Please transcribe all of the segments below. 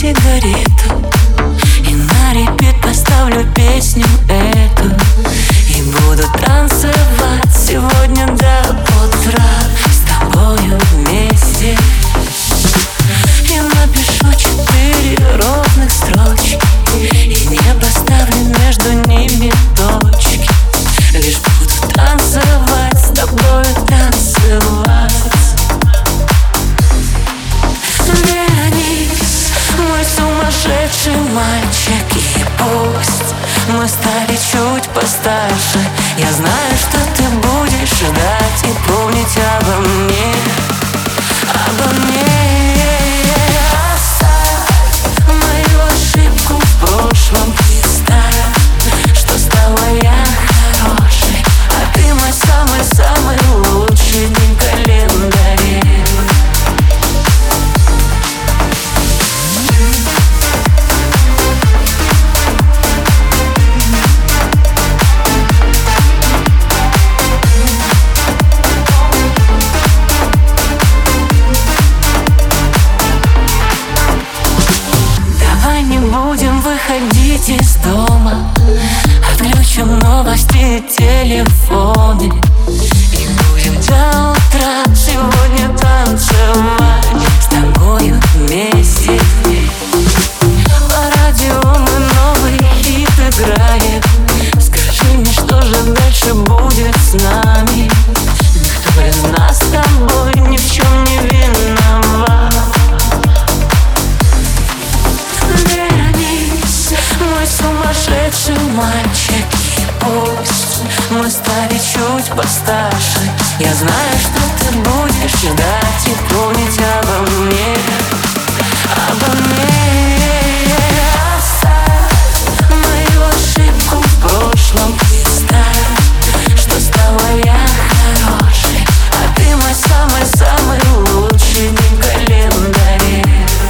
сигарету и на репит поставлю песню эту. И буду танцевать сегодня до утра с тобою вместе. Я напишу 4 ровных строчки и не поставлю между ними точки. Лишь буду танцевать с тобою, танцевать. Вернись, мой сумасшедший мальчик, и пусть мы стали чуть постарше, я знаю, что ты будешь ждать и помнить обо мне, обо мне. Оставь мою ошибку в прошлом, представь, что стала я хорошей, а ты мой самый-самый лучший день в календаре. Будем выходить из дома, отключим новости и телефоны, и будем до утра сегодня танцевать с тобою вместе. По радио мы новый хит играем. Скажи мне, что же дальше будет с нами? Никто из нас с тобой ни в чем не виноват. Мой сумасшедший мальчик, и пусть мы стали чуть постарше, я знаю, что ты будешь ждать и помнить обо мне, обо мне. Оставь мою ошибку в прошлом, представь, что стала я хорошей, а ты мой самый-самый лучший день в календаре.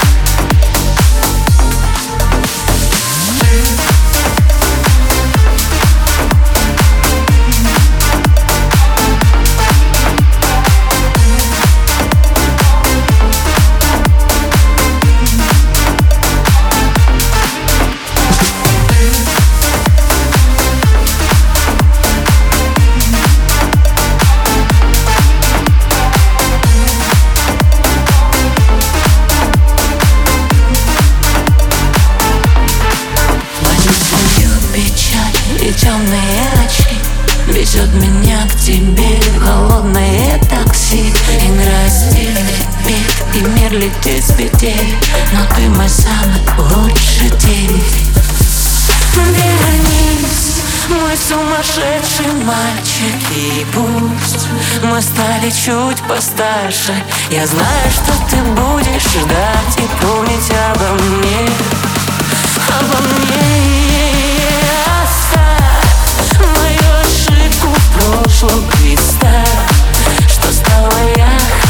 И темные очки везет меня к тебе, холодное такси. Играет стильный бит, и мир летит с петель, но ты мой самый лучший день. Вернись, мой сумасшедший мальчик, и пусть мы стали чуть постарше, я знаю, что ты будешь ждать и помнить обо мне, обо мне. Мою ошибку в прошлом, представь, что стала я